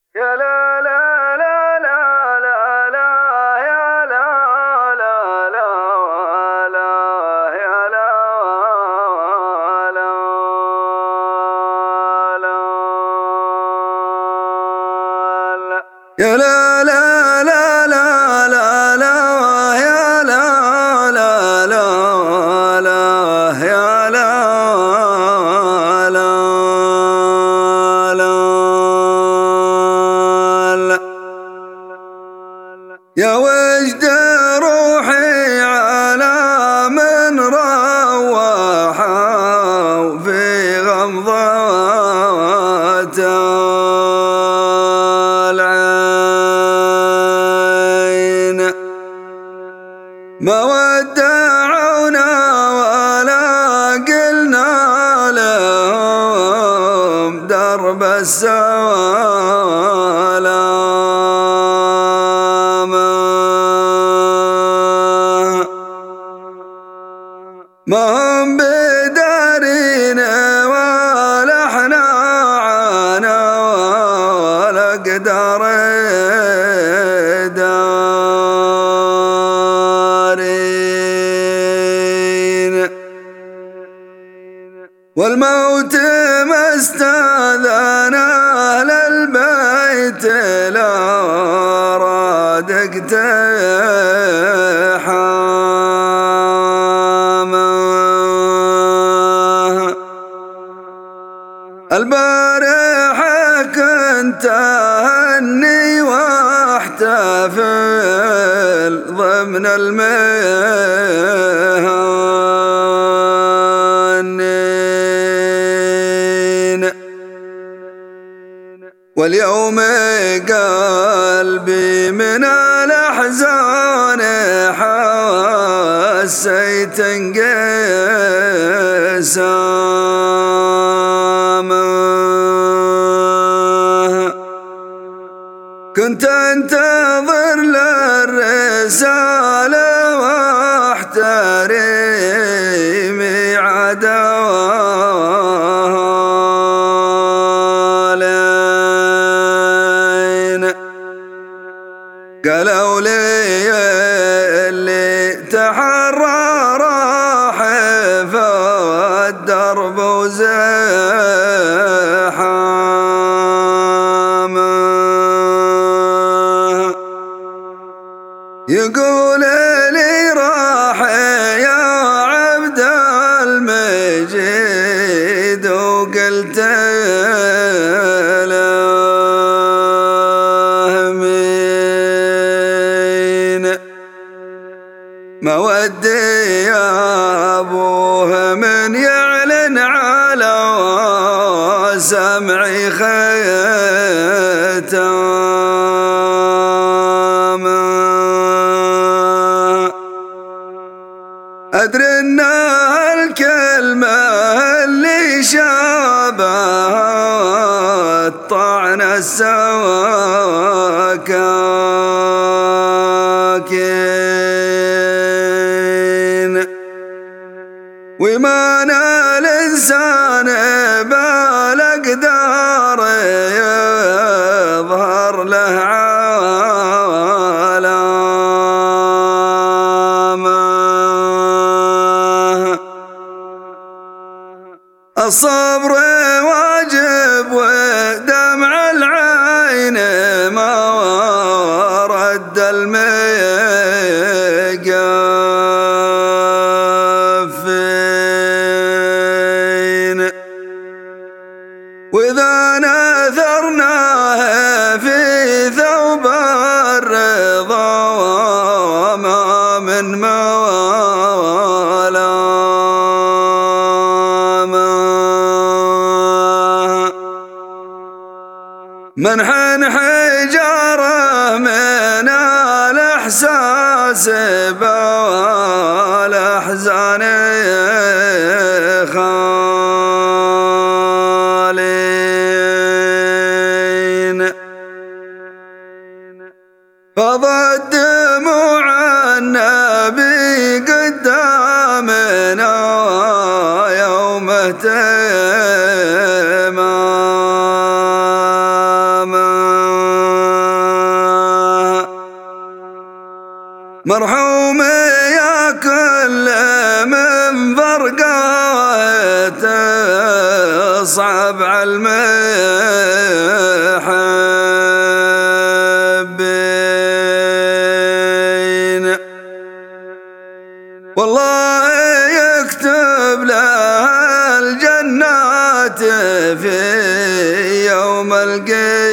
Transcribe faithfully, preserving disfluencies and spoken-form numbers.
يا لا لا لا لا لا لا يا لا لا لا لا يا لا لا لا يا لا لا لا لا لا لا يا لا لا لا لا يا لا لا يا وجد روحي على من روحها وفي غمضات العين ما ودعونا ولا قلنا لهم درب السلام ما هم بدارين ولا احنا عانا ولا قدر دارين والموت ما استاذن اهل البيت لا راد اقتحامه البارحة كنت أهني واحتفل ضمن المهنين واليوم قلبي من الأحزان حسيت انقسامه كنت انتظر للرسالة واحتري ميعادها لين قالوا لي اللي تحرى راح فالدرب وزحامه يقول لي راح يا عبد المجيد وقلت له مين ما ودي يا ابوه من يعلن على سمعي ختامه أدري أن الكلمة اللي شابهت طعن السواكين وما نال الإنسان بالأقدار يظهر له علامة الصبر واجب ودمع العين ما ورد المقفين وإذا نثرناه في ثوب الرضا وما من ملامه منحن حجاره من الإحساس بالأحزان خالين فضى الدموع النبي قدامنا يوم اهتمامه مرحوم يا كل من فرقاته صعب على المحبين، والله يكتب له الجنات في يوم القيامة.